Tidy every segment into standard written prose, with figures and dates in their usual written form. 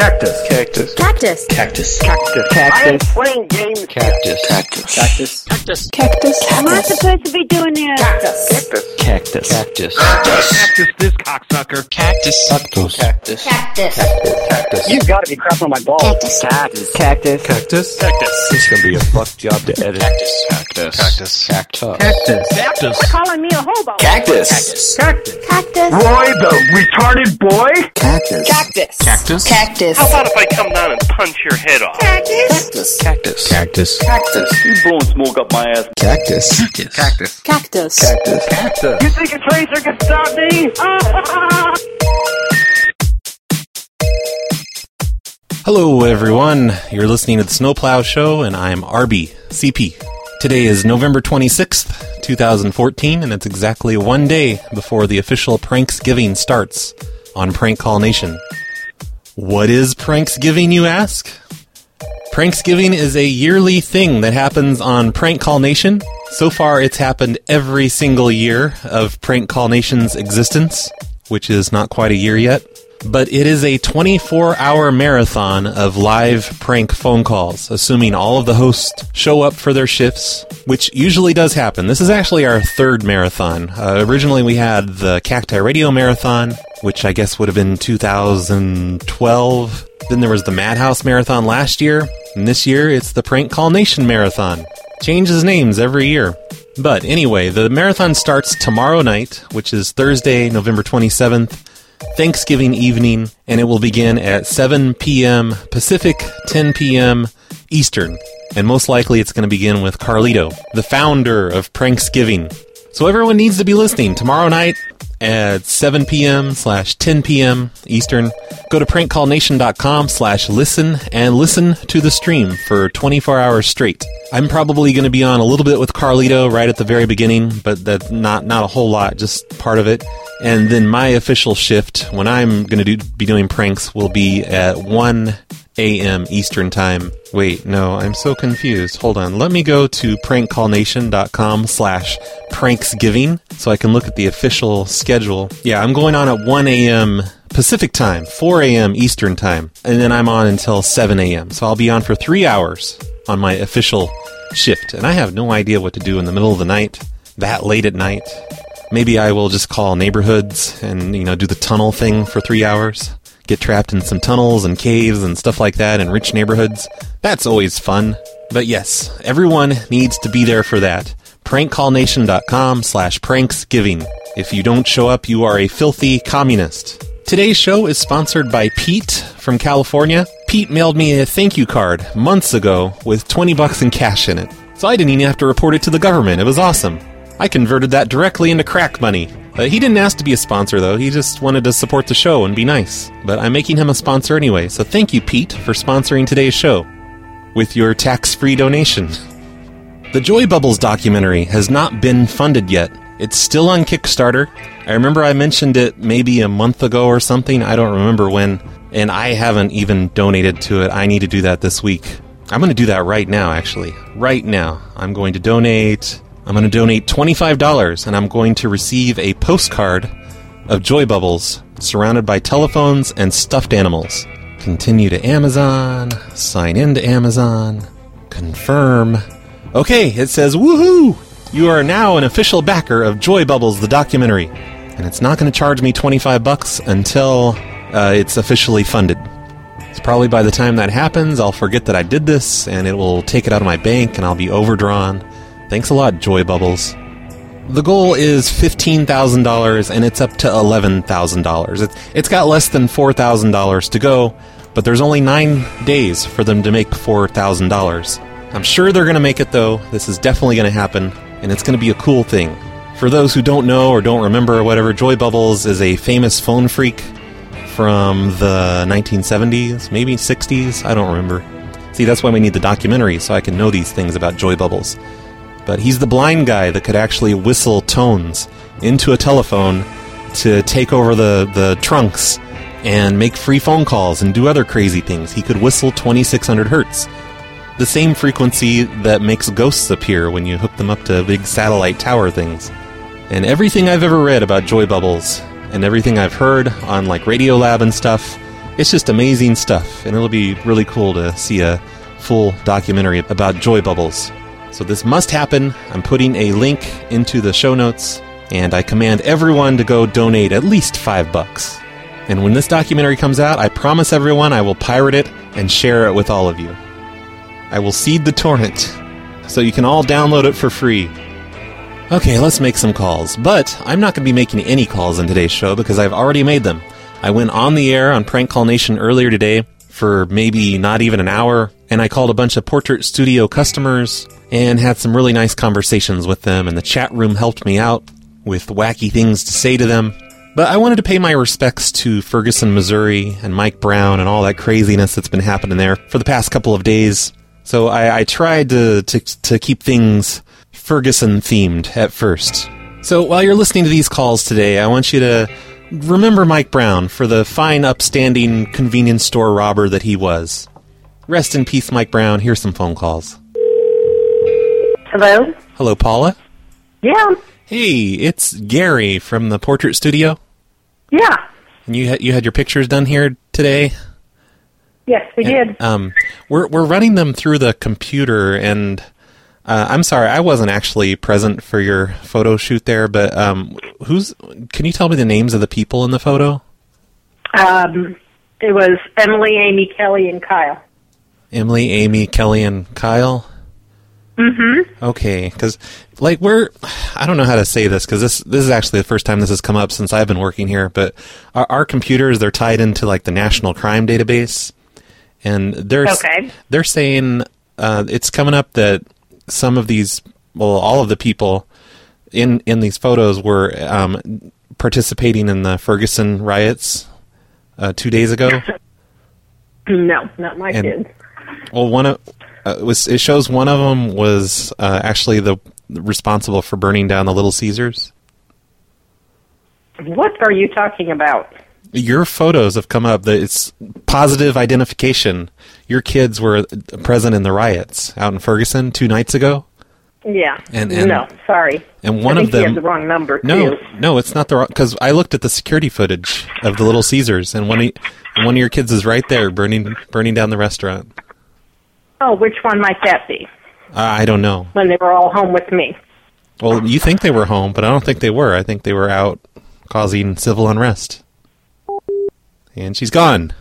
Cactus. Cactus. Cactus. Cactus. Cactus. I am playing games. Cactus. Cactus. Cactus. Cactus. Cactus. Am I supposed to be doing this? Cactus. Cactus. Cactus. Cactus, this cocksucker. Cactus. Cactus. Cactus. Cactus. Cactus. You've got to be crapping on my balls. Cactus. Cactus. Cactus. Cactus. Cactus. It's gonna be a fuck job to edit. Cactus. Cactus. Cactus. Cactus. Cactus. Cactus. Calling me a hobo. Cactus. Cactus. Cactus. Roy, the retarded boy. Cactus. Cactus. Cactus. Cactus. How about if I come down and punch your head off? Cactus. Cactus. Cactus. Cactus. You blowing smoke up my ass. Cactus. Cactus. Cactus. Cactus. Cactus. You think a tracer can stop me? Hello, everyone. You're listening to the Snowplow Show, and I'm Arby, CP. Today is November 26th, 2014, and it's exactly one day before the official Pranksgiving starts on Prank Call Nation. What is Pranksgiving, you ask? Pranksgiving is a yearly thing that happens on Prank Call Nation. So far, it's happened every single year of Prank Call Nation's existence, which is not quite a year yet. But it is a 24-hour marathon of live prank phone calls, assuming all of the hosts show up for their shifts, which usually does happen. This is actually our third marathon. Originally, we had the Cacti Radio Marathon, which I guess would have been 2012. Then there was the Madhouse Marathon last year, and this year it's the Prank Call Nation Marathon. Changes names every year. But anyway, the marathon starts tomorrow night, which is Thursday, November 27th, Thanksgiving evening, and it will begin at 7 p.m. Pacific, 10 p.m. Eastern. And most likely it's going to begin with Carlito, the founder of Pranksgiving. So everyone needs to be listening tomorrow night at 7 p.m/10 p.m. Eastern. Go to prankcallnation.com/listen and listen to the stream for 24 hours straight. I'm probably going to be on a little bit with Carlito right at the very beginning, but that's not a whole lot, just part of it. And then my official shift, when I'm going to be doing pranks, will be at 1 a.m. Eastern Time. Wait, no, I'm so confused. Hold on. Let me go to prankcallnation.com/pranksgiving so I can look at the official schedule. Yeah, I'm going on at 1 a.m. Pacific Time, 4 a.m. Eastern Time, and then I'm on until 7 a.m. So I'll be on for 3 hours on my official shift. And I have no idea what to do in the middle of the night, that late at night. Maybe I will just call neighborhoods and, do the tunnel thing for 3 hours. Get trapped in some tunnels and caves and stuff like that in rich neighborhoods. That's always fun. But yes, everyone needs to be there for that. prankcallnation.com/pranksgiving. If you don't show up, you are a filthy communist. Today's show is sponsored by Pete from California. Pete mailed me a thank you card months ago with $20 in cash in it. So I didn't even have to report it to the government. It was awesome. I converted that directly into crack money. He didn't ask to be a sponsor, though. He just wanted to support the show and be nice. But I'm making him a sponsor anyway, so thank you, Pete, for sponsoring today's show with your tax-free donation. The Joy Bubbles documentary has not been funded yet. It's still on Kickstarter. I remember I mentioned it maybe a month ago or something. I don't remember when. And I haven't even donated to it. I need to do that this week. I'm going to do that right now, actually. Right now. I'm going to donate $25, and I'm going to receive a postcard of Joy Bubbles surrounded by telephones and stuffed animals. Continue to Amazon, sign into Amazon, confirm. Okay, it says, woohoo! You are now an official backer of Joy Bubbles, the documentary. And it's not going to charge me $25 until it's officially funded. It's probably by the time that happens, I'll forget that I did this, and it will take it out of my bank, and I'll be overdrawn. Thanks a lot, Joy Bubbles. The goal is $15,000, and it's up to $11,000. It's got less than $4,000 to go, but there's only 9 days for them to make $4,000. I'm sure they're going to make it, though. This is definitely going to happen, and it's going to be a cool thing. For those who don't know or don't remember or whatever, Joy Bubbles is a famous phone freak from the 1970s, maybe 60s, I don't remember. See, that's why we need the documentary, so I can know these things about Joy Bubbles. But he's the blind guy that could actually whistle tones into a telephone to take over the trunks and make free phone calls and do other crazy things. He could whistle 2600 hertz. The same frequency that makes ghosts appear when you hook them up to big satellite tower things. And everything I've ever read about Joy Bubbles, and everything I've heard on like Radiolab and stuff, It's just amazing stuff, and it'll be really cool to see a full documentary about joy bubbles. So this must happen. I'm putting a link into the show notes, and I command everyone to go donate at least $5. And when this documentary comes out, I promise everyone I will pirate it and share it with all of you. I will seed the torrent, so you can all download it for free. Okay, let's make some calls. But I'm not going to be making any calls in today's show because I've already made them. I went on the air on Prank Call Nation earlier today for maybe not even an hour, and I called a bunch of Portrait Studio customers and had some really nice conversations with them, and the chat room helped me out with wacky things to say to them. But I wanted to pay my respects to Ferguson, Missouri, and Mike Brown and all that craziness that's been happening there for the past couple of days. So I tried to keep things Ferguson-themed at first. So while you're listening to these calls today, I want you to remember Mike Brown for the fine, upstanding convenience store robber that he was. Rest in peace, Mike Brown. Here's some phone calls. Hello? Hello, Paula. Yeah. Hey, it's Gary from the Portrait Studio. Yeah. And you had your pictures done here today? Yes, we did. We're running them through the computer, and I'm sorry, I wasn't actually present for your photo shoot there, but can you tell me the names of the people in the photo? It was Emily, Amy, Kelly, and Kyle. Emily, Amy, Kelly, and Kyle? Mm-hmm. Okay, because, I don't know how to say this, because this is actually the first time this has come up since I've been working here, but our computers, they're tied into, the National Crime Database, and they're saying it's coming up that some of these, all of the people in these photos were participating in the Ferguson riots 2 days ago. No, not my kids. Well, it shows one of them was actually the responsible for burning down the Little Caesars. What are you talking about? Your photos have come up. It's positive identification. Your kids were present in the riots out in Ferguson 2 nights ago. Yeah. And no, sorry. And one I think of them. you have the wrong number. No, it's not the wrong. Because I looked at the security footage of the Little Caesars, and one of your kids is right there burning down the restaurant. Oh, which one might that be? I don't know. When they were all home with me. Well, you think they were home, but I don't think they were. I think they were out causing civil unrest. And she's gone.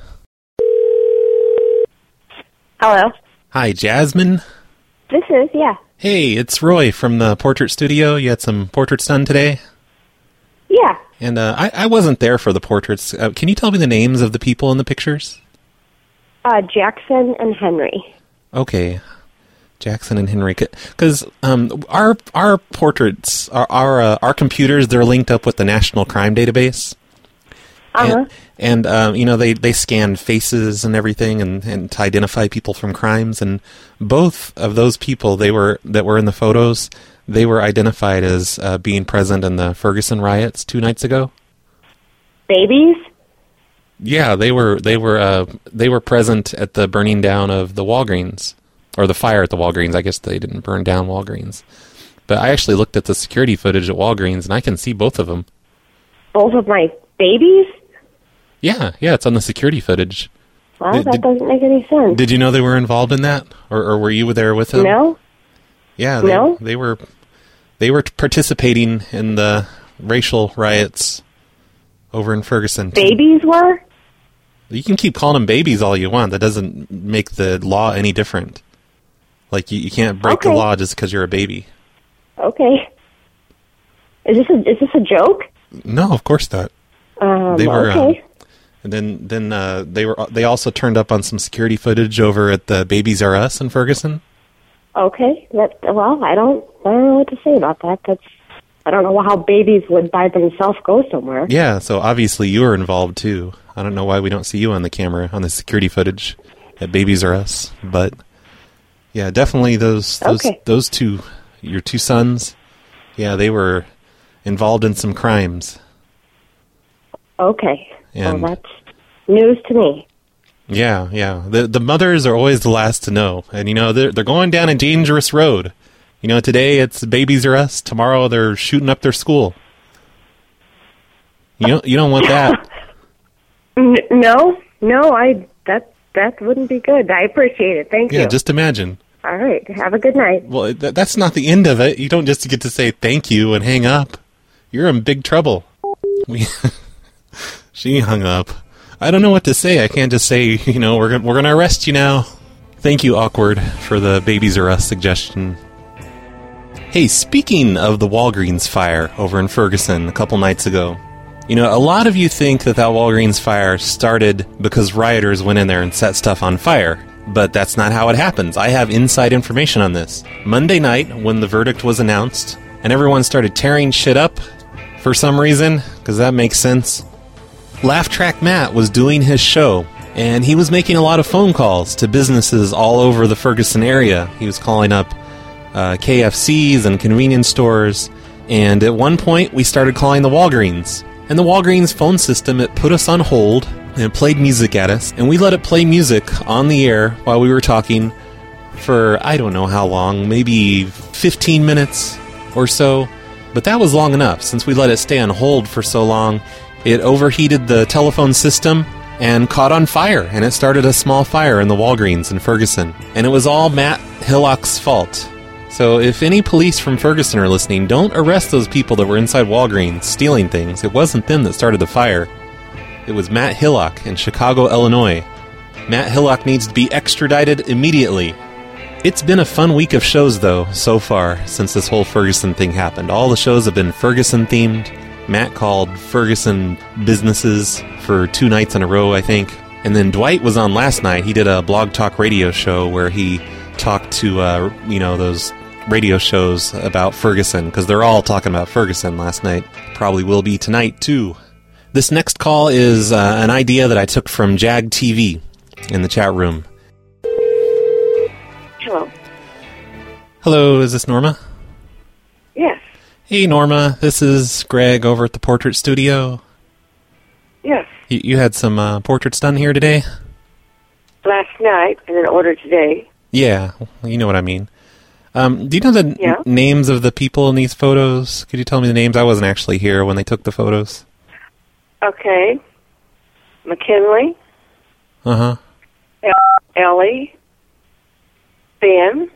Hello. Hi, Jasmine. This is, yeah. Hey, it's Roy from the Portrait Studio. You had some portraits done today? Yeah. And I wasn't there for the portraits. Can you tell me the names of the people in the pictures? Jackson and Henry. Okay. Jackson and Henry. Because our portraits, our computers, they're linked up with the National Crime Database. Uh-huh. And they scan faces and everything and to identify people from crimes. And both of those people that were in the photos, they were identified as being present in the Ferguson riots 2 nights ago. Babies? Yeah, they were present at the burning down of the Walgreens, or the fire at the Walgreens. I guess they didn't burn down Walgreens. But I actually looked at the security footage at Walgreens, and I can see both of them. Both of my babies? Yeah, it's on the security footage. Well, that doesn't make any sense. Did you know they were involved in that? Or were you there with them? No. Yeah, they were participating in the racial riots over in Ferguson. Babies were? You can keep calling them babies all you want. That doesn't make the law any different. You can't break the law just because you're a baby. Okay. Is this a joke? No, of course not. They were. Okay. And then they also turned up on some security footage over at the Babies R Us in Ferguson. Okay. I don't know what to say about that. I don't know how babies would by themselves go somewhere. Yeah, so obviously you were involved too. I don't know why we don't see you on the camera on the security footage at Babies R Us, but yeah, definitely those two, your 2 sons. Yeah, they were involved in some crimes. Okay. And well, that's news to me. Yeah. The mothers are always the last to know, and they're going down a dangerous road. Today it's Babies R Us. Tomorrow they're shooting up their school. You don't want that. No. No, that wouldn't be good. I appreciate it. Thank you. Yeah, just imagine. All right. Have a good night. Well, that's not the end of it. You don't just get to say thank you and hang up. You're in big trouble. She hung up. I don't know what to say. I can't just say, we're going to arrest you now. Thank you, Awkward, for the Babies R Us suggestion. Hey, speaking of the Walgreens fire over in Ferguson a couple nights ago, a lot of you think that Walgreens fire started because rioters went in there and set stuff on fire. But that's not how it happens. I have inside information on this. Monday night, when the verdict was announced, and everyone started tearing shit up for some reason, because that makes sense, Laugh Track Matt was doing his show, and he was making a lot of phone calls to businesses all over the Ferguson area. He was calling up KFCs and convenience stores, and at one point we started calling the Walgreens. And the Walgreens phone system, it put us on hold, and it played music at us, and we let it play music on the air while we were talking for, I don't know how long, maybe 15 minutes or so. But that was long enough. Since we let it stay on hold for so long, it overheated the telephone system and caught on fire, and it started a small fire in the Walgreens in Ferguson. And it was all Matt Hillock's fault. So if any police from Ferguson are listening, don't arrest those people that were inside Walgreens stealing things. It wasn't them that started the fire. It was Matt Hillock in Chicago, Illinois. Matt Hillock needs to be extradited immediately. It's been a fun week of shows, though, so far, since this whole Ferguson thing happened. All the shows have been Ferguson-themed. Matt called Ferguson businesses for 2 nights in a row, I think. And then Dwight was on last night. He did a Blog Talk radio show where he talked to, those radio shows about Ferguson, because they're all talking about Ferguson last night. Probably will be tonight, too. This next call is an idea that I took from Jag TV in the chat room. Hello. Hello, is this Norma? Yes. Hey, Norma, this is Greg over at the Portrait Studio. Yes. You had some portraits done here today? Last night and then ordered today. Yeah, you know what I mean. Do you know the names of the people in these photos? Could you tell me the names? I wasn't actually here when they took the photos. Okay. McKinley. Uh-huh. Ellie. Ben.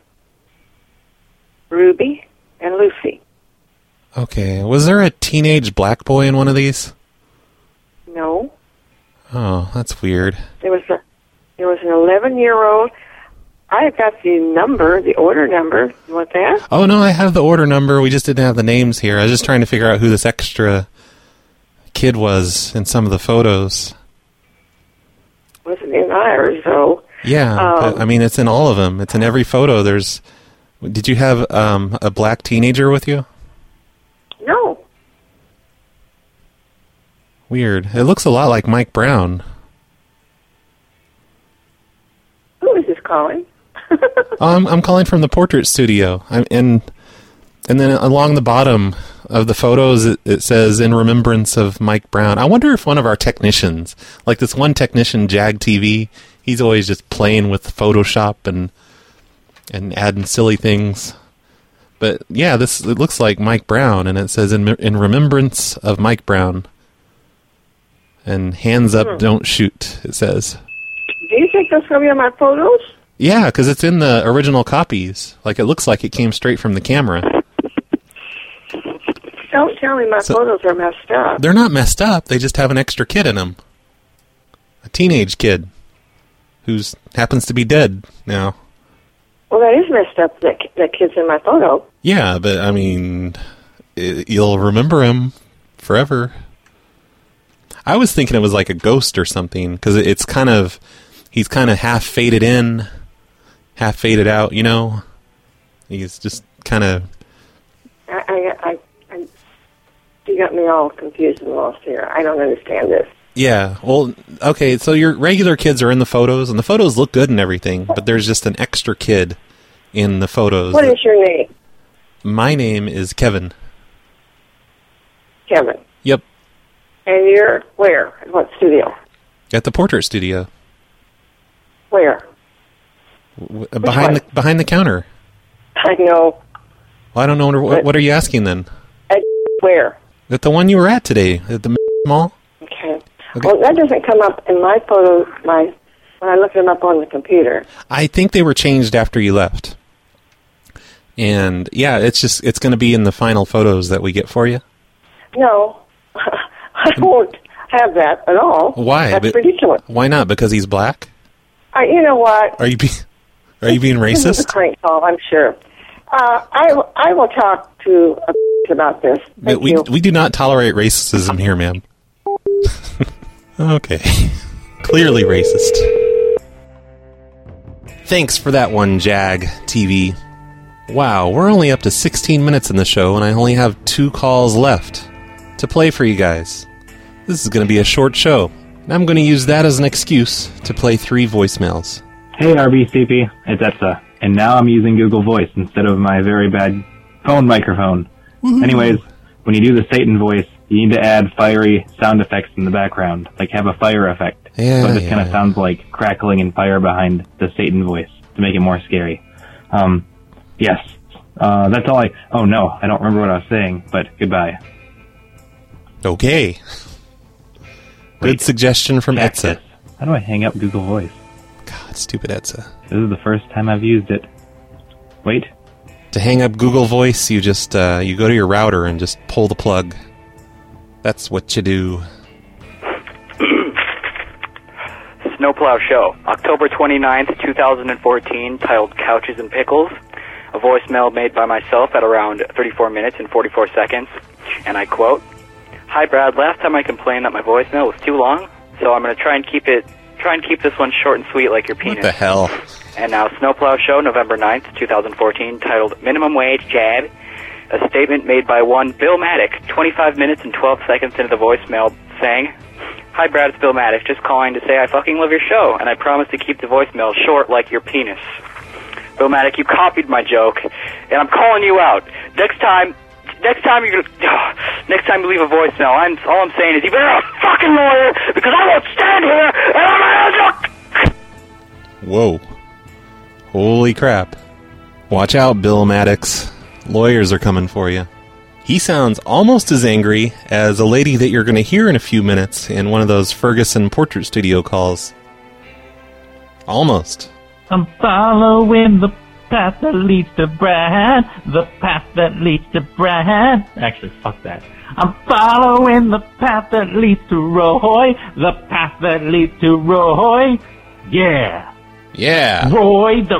Ruby. And Lucy. Okay. Was there a teenage black boy in one of these? No. Oh, that's weird. There was an 11-year-old. I got the number, the order number. You want that? Oh, no, I have the order number. We just didn't have the names here. I was just trying to figure out who this extra kid was in some of the photos. Wasn't in ours, though. Yeah, but, I mean, it's in all of them. It's in every photo. Did you have a black teenager with you? No. Weird. It looks a lot like Mike Brown. Who is this calling? I'm calling from the Portrait Studio. And then along the bottom of the photos, it says, in remembrance of Mike Brown. I wonder if one of our technicians, like this one technician, Jag TV, he's always just playing with Photoshop and adding silly things. But yeah, it looks like Mike Brown, and it says, in remembrance of Mike Brown. And hands up, don't shoot, it says. Do you think that's going to be on my photos? Yeah, because it's in the original copies. Like, it looks like it came straight from the camera. Don't tell me my photos are messed up. They're not messed up. They just have an extra kid in them. A teenage kid who happens to be dead now. Well, that is messed up, that kid's in my photo. Yeah, but, I mean, you'll remember him forever. I was thinking it was like a ghost or something, because he's kind of half faded in, half faded out, you know? He's just kind of... You got me all confused and lost here. I don't understand this. Yeah, well, okay, so your regular kids are in the photos, and the photos look good and everything, but there's just an extra kid in the photos. What is your name? My name is Kevin. Kevin. Yep. And you're where? At what studio? At the Portrait Studio. Where? Behind the counter. I know. Well, I don't know. What are you asking then? At where? At the one you were at today, at the mall. Okay. Okay. Well, that doesn't come up in my photos, when I look them up on the computer. I think they were changed after you left. And, yeah, it's going to be in the final photos that we get for you. No, I won't have that at all. Why? That's ridiculous. Why not? Because he's black? You know what? Are you being This is a racist? crank call, I'm sure. I will talk to about this. Thank you. We do not tolerate racism here, ma'am. Okay. Clearly racist. Thanks for that one, Jag TV. Wow, we're only up to 16 minutes in the show, and I only have 2 calls left to play for you guys. This is going to be a short show. And I'm going to use that as an excuse to play 3 voicemails. Hey RBCP, it's Etza, and now I'm using Google Voice instead of my very bad phone microphone. Woo-hoo. Anyways, when you do the Satan voice, you need to add fiery sound effects in the background, like have a fire effect. Yeah, so it just kind of sounds like crackling and fire behind the Satan voice to make it more scary. Yes, that's all oh no, I don't remember what I was saying, but goodbye. Okay. Good suggestion from Etza. How do I hang up Google Voice? God, stupid Etza. This is the first time I've used it. Wait. To hang up Google Voice, you just you go to your router and just pull the plug. That's what you do. Snowplow Show, October 29th, 2014, titled Couches and Pickles. A voicemail made by myself at around 34 minutes and 44 seconds. And I quote, "Hi Brad, last time I complained that my voicemail was too long, so I'm going to try and keep this one short and sweet like your penis." What the hell? And now Snowplow Show, November 9th, 2014, titled Minimum Wage Jab. A statement made by one Bill Maddock, 25 minutes and 12 seconds into the voicemail, saying, "Hi Brad, it's Bill Maddock, just calling to say I fucking love your show, and I promise to keep the voicemail short like your penis." Bill Maddock, you copied my joke, and I'm calling you out. Next time you leave a voicemail, all I'm saying is you better have a fucking lawyer, because I won't stand here and I'm Whoa. Holy crap. Watch out, Bill Maddox. Lawyers are coming for you. He sounds almost as angry as a lady that you're going to hear in a few minutes in one of those Ferguson Portrait Studio calls. Almost. I'm following the path that leads to Brad. The path that leads to Brad. Actually, fuck that. I'm following the path that leads to Roy. The path that leads to Roy. Yeah. Yeah. Roy, the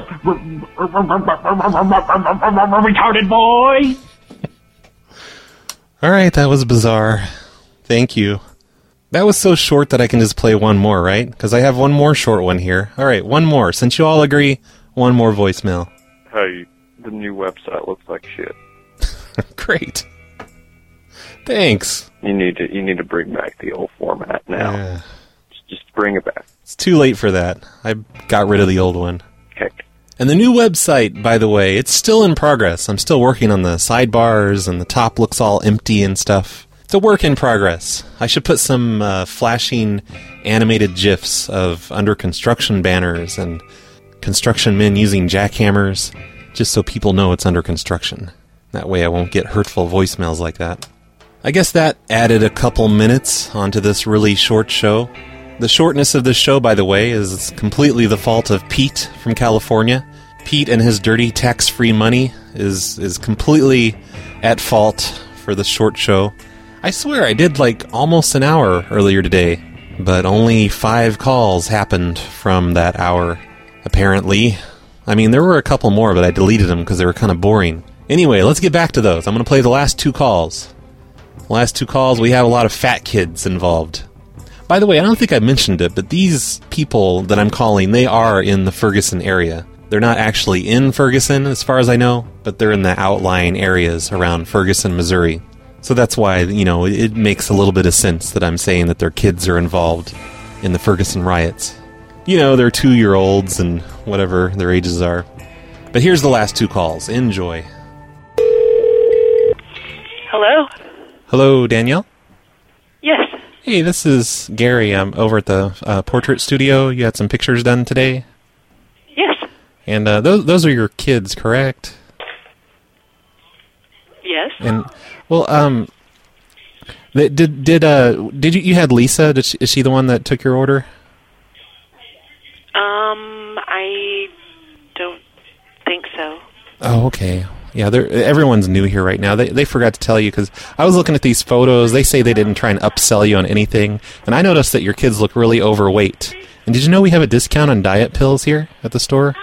retarded boy. Alright, that was bizarre. Thank you. That was so short that I can just play one more, right? Because I have one more short one here. Alright, one more. Since you all agree, one more voicemail. Hey, the new website looks like shit. Great. Thanks. You need to bring back the old format now. Just bring it back. It's too late for that. I got rid of the old one. Okay. And the new website, by the way, it's still in progress. I'm still working on the sidebars, and the top looks all empty and stuff. It's a work in progress. I should put some flashing animated GIFs of under construction banners and construction men using jackhammers, just so people know it's under construction. That way I won't get hurtful voicemails like that. I guess that added a couple minutes onto this really short show. The shortness of this show, by the way, is completely the fault of Pete from California. Pete and his dirty tax-free money is completely at fault for the short show. I swear I did like almost an hour earlier today, but only 5 calls happened from that hour, apparently. I mean, there were a couple more, but I deleted them because they were kind of boring. Anyway, let's get back to those. I'm going to play the last 2 calls. The last 2 calls, we have a lot of fat kids involved. By the way, I don't think I mentioned it, but these people that I'm calling, they are in the Ferguson area. They're not actually in Ferguson, as far as I know, but they're in the outlying areas around Ferguson, Missouri. So that's why, it makes a little bit of sense that I'm saying that their kids are involved in the Ferguson riots. They're 2-year-olds and whatever their ages are. But here's the last 2 calls. Enjoy. Hello? Hello, Danielle? Yes. Hey, this is Gary. I'm over at the portrait studio. You had some pictures done today? Yes. And those are your kids, correct? Yes. And, well, Did you had Lisa? Is she the one that took your order? I don't think so. Oh, okay. Yeah, everyone's new here right now. They forgot to tell you because I was looking at these photos. They say they didn't try and upsell you on anything, and I noticed that your kids look really overweight. And did you know we have a discount on diet pills here at the store?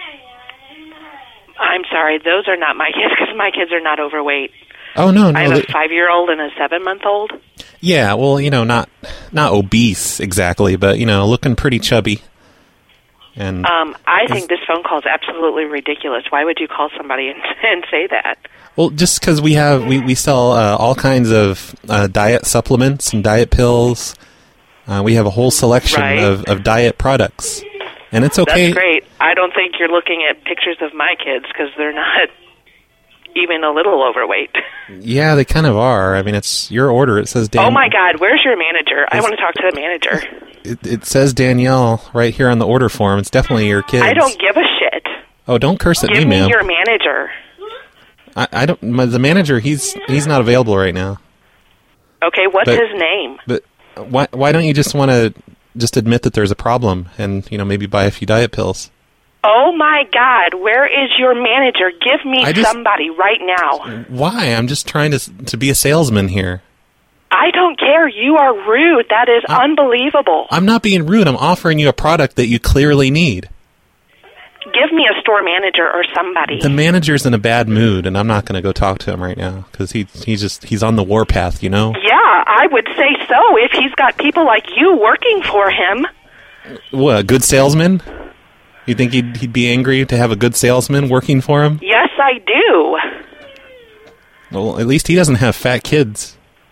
I'm sorry, those are not my kids because my kids are not overweight. Oh no, I have a 5-year-old and a 7-month-old. Yeah, well, not obese exactly, but looking pretty chubby. And I think this phone call is absolutely ridiculous. Why would you call somebody and say that? Well, just because we sell all kinds of diet supplements and diet pills. We have a whole selection of diet products, and it's okay. That's great. I don't think you're looking at pictures of my kids because they're not even a little overweight. Yeah, they kind of are. I mean, it's your order. It says Oh my God, where's your manager? I want to talk to the manager. It says Danielle right here on the order form. It's definitely your kids. I don't give a shit. Oh, don't curse at me, Give ma'am. me your manager. I don't. The manager, he's not available right now. Okay, what's his name? But why don't you just want to just admit that there's a problem and maybe buy a few diet pills? Oh my God, where is your manager? Give me somebody right now. Why? I'm just trying to be a salesman here. I don't care. You are rude. That is unbelievable. I'm not being rude. I'm offering you a product that you clearly need. Give me a store manager or somebody. The manager's in a bad mood, and I'm not going to go talk to him right now because he's on the warpath, Yeah, I would say so if he's got people like you working for him. What, a good salesman? You think he'd be angry to have a good salesman working for him? Yes, I do. Well, at least he doesn't have fat kids.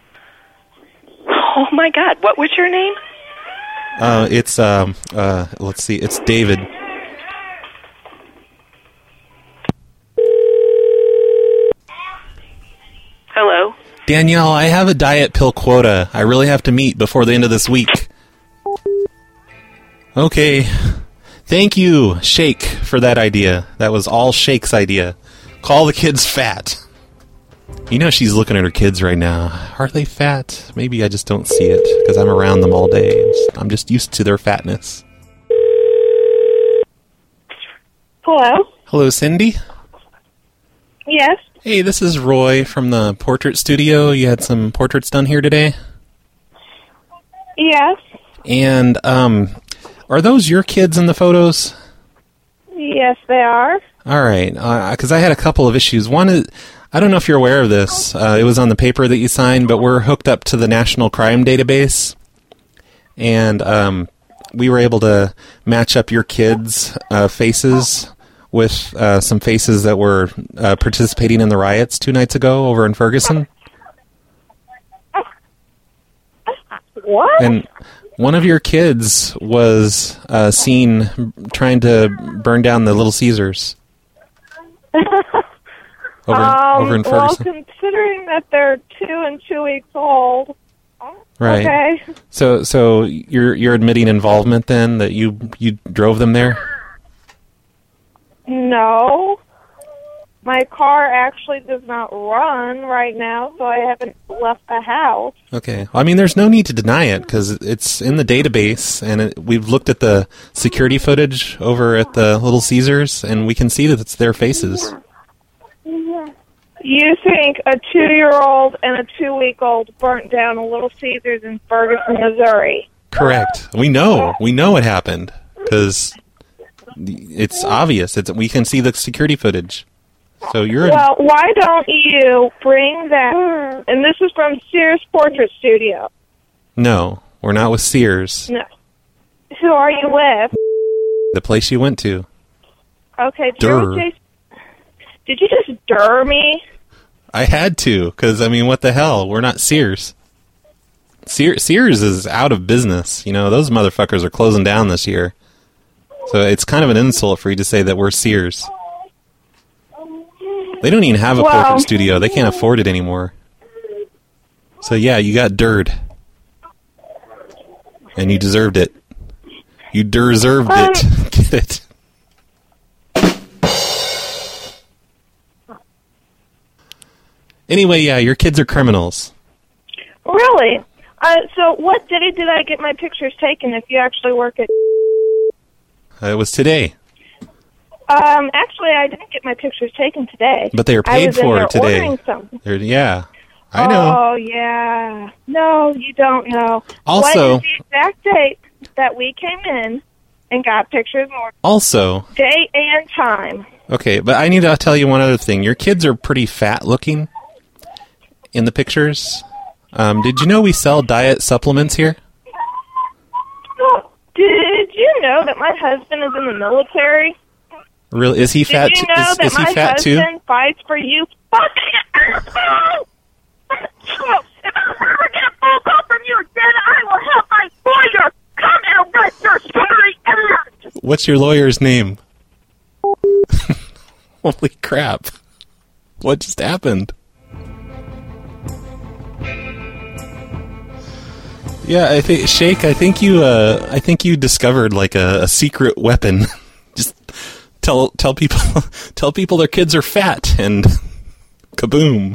Oh my God, what was your name? Let's see, it's David. Hello? Danielle, I have a diet pill quota. I really have to meet before the end of this week. Okay. Thank you, Shake, for that idea. That was all Shake's idea. Call the kids fat. She's looking at her kids right now. Are they fat? Maybe I just don't see it because I'm around them all day. I'm just used to their fatness. Hello? Hello, Cindy? Yes? Hey, this is Roy from the portrait studio. You had some portraits done here today? Yes. And, are those your kids in the photos? Yes, they are. All right, because I had a couple of issues. One is, I don't know if you're aware of this. It was on the paper that you signed, but we're hooked up to the National Crime Database, and we were able to match up your kids' faces with some faces that were participating in the riots 2 nights ago over in Ferguson. What? And one of your kids was seen trying to burn down the Little Caesars. Over in Ferguson. Well, considering that they're 2 and 2 weeks old. Right. Okay. So you're admitting involvement then, that you drove them there? No. My car actually does not run right now, so I haven't left the house. Okay. I mean, there's no need to deny it because it's in the database, and we've looked at the security footage over at the Little Caesars, and we can see that it's their faces. You think a 2-year-old and a 2-week-old burnt down a Little Caesars in Ferguson, Missouri? Correct. We know it happened because it's obvious. We can see the security footage. So Well, why don't you bring that? And this is from Sears Portrait Studio. No, we're not with Sears. No. Who are you with? The place you went to. Okay. Durr. Did you just durr me? I had to, because, I mean, what the hell? We're not Sears. Sears is out of business. Those motherfuckers are closing down this year. So it's kind of an insult for you to say that we're Sears. They don't even have a portrait studio. They can't afford it anymore. So, yeah, you got dirred. And you deserved it. You deserved it. Get it? Anyway, yeah, your kids are criminals. Really? So what day did I get my pictures taken if you actually work at... It was today. Actually, I didn't get my pictures taken today. But they were paid for today. Ordering something. Yeah, I know. Oh, yeah. No, you don't know. Also... What is the exact date that we came in and got pictures and ordered? Also... Date and time. Okay, but I need to tell you one other thing. Your kids are pretty fat looking in the pictures. Did you know we sell diet supplements here? Oh, did you know that my husband is in the military? Really? Is he fat? Did you know that is he my fat too? husband fights for you? Fucking asshole! If I ever get a phone call from you again, I will have my lawyer come and rip your scary ass! What's your lawyer's name? Holy crap. What just happened? Yeah, I think Shake, I think you discovered like a secret weapon. Just tell people their kids are fat and kaboom.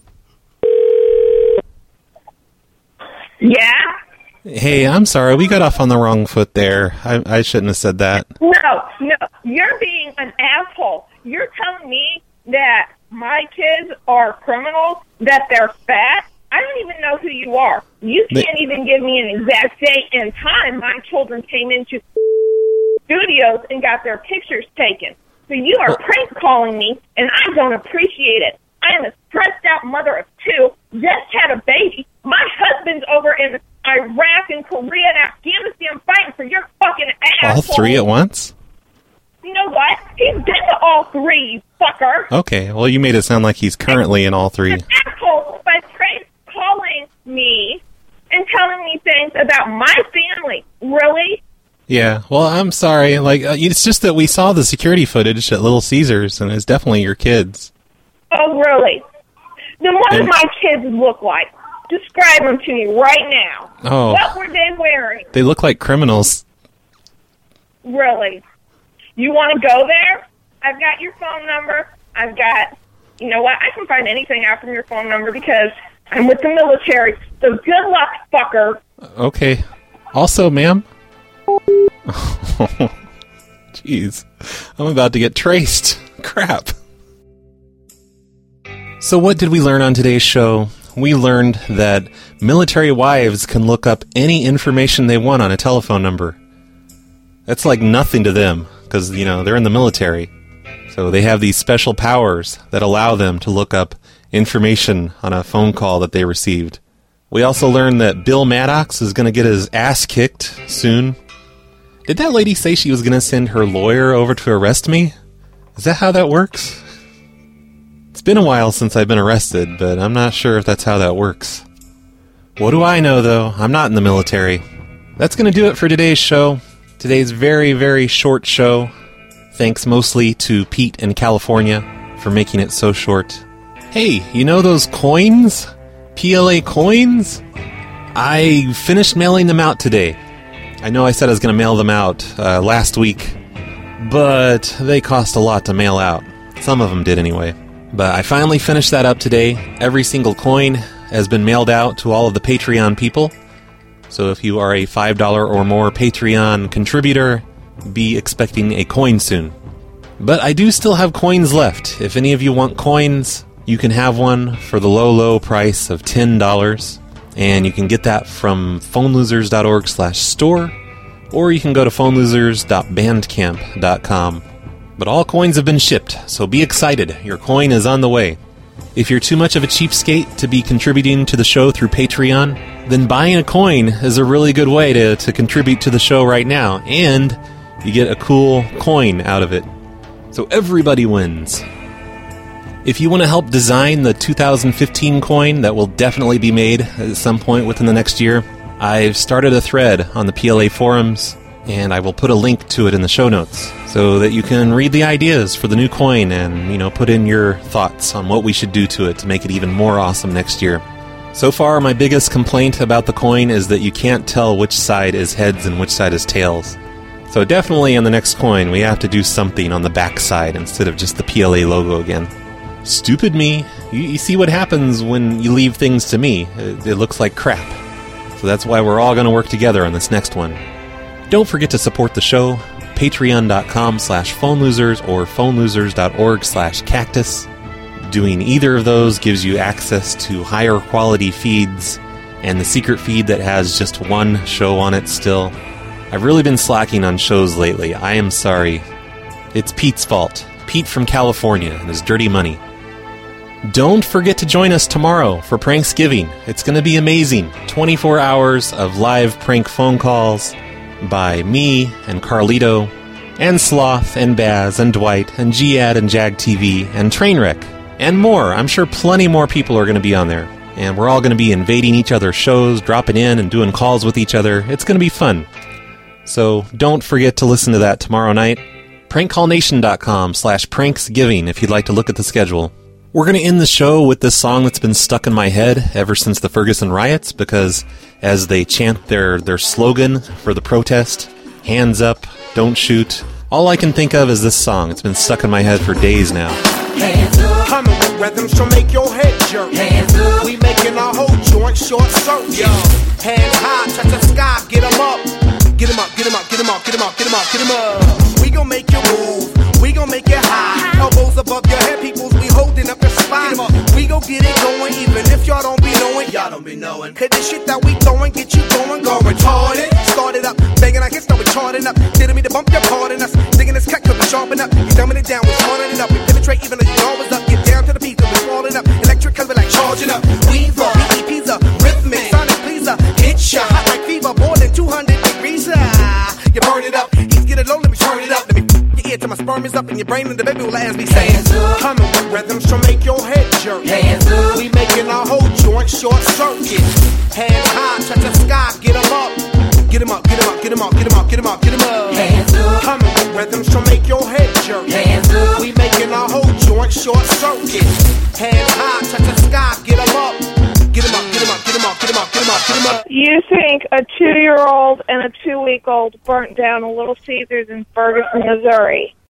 Yeah? Hey, I'm sorry, we got off on the wrong foot there. I shouldn't have said that. No, you're being an asshole. You're telling me that my kids are criminals, that they're fat? I don't even know who you are. You can't even give me an exact date and time my children came into studios and got their pictures taken. So you are prank calling me, and I don't appreciate it. I am a stressed out mother of two, just had a baby. My husband's over in Iraq and Korea and Afghanistan fighting for your fucking asshole. All three at once? You know what? He's been to all three, you fucker. Okay, well you made it sound like he's currently in all three. An asshole by prank calling me and telling me things about my family. Really? Yeah, well, I'm sorry. Like, it's just that we saw the security footage at Little Caesars, and it's definitely your kids. Oh, really? Then what do my kids look like? Describe them to me right now. Oh. What were they wearing? They look like criminals. Really? You want to go there? I've got your phone number. I've got... You know what? I can find anything out from your phone number because I'm with the military. So good luck, fucker. Okay. Also, ma'am... Jeez. I'm about to get traced. Crap. So what did we learn on today's show? We learned that military wives can look up any information they want on a telephone number. That's like nothing to them, because, you know, they're in the military. So they have these special powers that allow them to look up information on a phone call that they received. We also learned that Bill Maddox is going to get his ass kicked soon. Did that lady say she was going to send her lawyer over to arrest me? Is that how that works? It's been a while since I've been arrested, but I'm not sure if that's how that works. What do I know, though? I'm not in the military. That's going to do it for today's show. Today's very, very short show. Thanks mostly to Pete in California for making it so short. Hey, you know those coins? PLA coins? I finished mailing them out today. I know I said I was going to mail them out last week, but they cost a lot to mail out. Some of them did anyway. But I finally finished that up today. Every single coin has been mailed out to all of the Patreon people. So if you are a $5 or more Patreon contributor, be expecting a coin soon. But I do still have coins left. If any of you want coins, you can have one for the low, low price of $10. And you can get that from phonelosers.org/store, or you can go to phonelosers.bandcamp.com. But all coins have been shipped, so be excited. Your coin is on the way. If you're too much of a cheapskate to be contributing to the show through Patreon, then buying a coin is a really good way to contribute to the show right now, and you get a cool coin out of it. So everybody wins. If you want to help design the 2015 coin that will definitely be made at some point within the next year, I've started a thread on the PLA forums, and I will put a link to it in the show notes so that you can read the ideas for the new coin and, you know, put in your thoughts on what we should do to it to make it even more awesome next year. So far, my biggest complaint about the coin is that you can't tell which side is heads and which side is tails. So definitely on the next coin, we have to do something on the back side instead of just the PLA logo again. Stupid me. You see what happens when you leave things to me. It looks like crap. So that's why we're all going to work together on this next one. Don't forget to support the show. Patreon.com/phonelosers or phonelosers.org/cactus. Doing either of those gives you access to higher quality feeds and the secret feed that has just one show on it still. I've really been slacking on shows lately. I am sorry. It's Pete's fault. Pete from California and his dirty money. Don't forget to join us tomorrow for Pranksgiving. It's going to be amazing. 24 hours of live prank phone calls by me and Carlito and Sloth and Baz and Dwight and Giad and Jag TV and Trainwreck and more. I'm sure plenty more people are going to be on there. And we're all going to be invading each other's shows, dropping in and doing calls with each other. It's going to be fun. So don't forget to listen to that tomorrow night. prankcallnation.com/pranksgiving if you'd like to look at the schedule. We're going to end the show with this song that's been stuck in my head ever since the Ferguson riots, because as they chant their slogan for the protest, hands up, don't shoot, all I can think of is this song. It's been stuck in my head for days now. Hands up. Coming with rhythms to make your head jerk. Hands up. We making our whole joint short circuit. Yo. Hands high, touch the sky, get 'em up. Get 'em up, get 'em up, get 'em up, get 'em up, get 'em up, get 'em up. We gon' make you move, we gon' make it high. Elbows above your head, peoples, we holding up the spine. We gon' get it going, even if y'all don't be knowing. Y'all don't be knowing. Cause the shit that we throwing, get you going retarded. Started up, banging our hits, now we charting up. Didn't mean to bump your part in us. Digging this cut, cause we sharpen up. You dumbing it down, we smarting it up. We penetrate even though you always up. Get down to the beat, cause we falling up. Electric, cause we like charging up. Weaver, BEP's a rhythmic, sonic pleaser. Hit shot, hot like fever, more than 200 degrees. You burn it up, heat get it low, let me turn it up. Let me your ear till my sperm is up in your brain and the baby will ask me saying, coming with rhythms to make your head jerk. Hands up. We making our whole joint short circuit. Hands high, touch the sky, get 'em up. Get 'em up, get 'em up, get 'em up, get 'em up, get 'em up, get 'em up. Hands up. Coming with rhythms to make your head jerk. Hands up. We making our whole joint short circuit. Hands high, touch the sky, get 'em up. Get 'em up, get 'em up, get 'em up, get 'em up, get 'em up, get 'em up. You think a 2-year-old and a 2-week-old burnt down a Little Caesars in Ferguson, Missouri?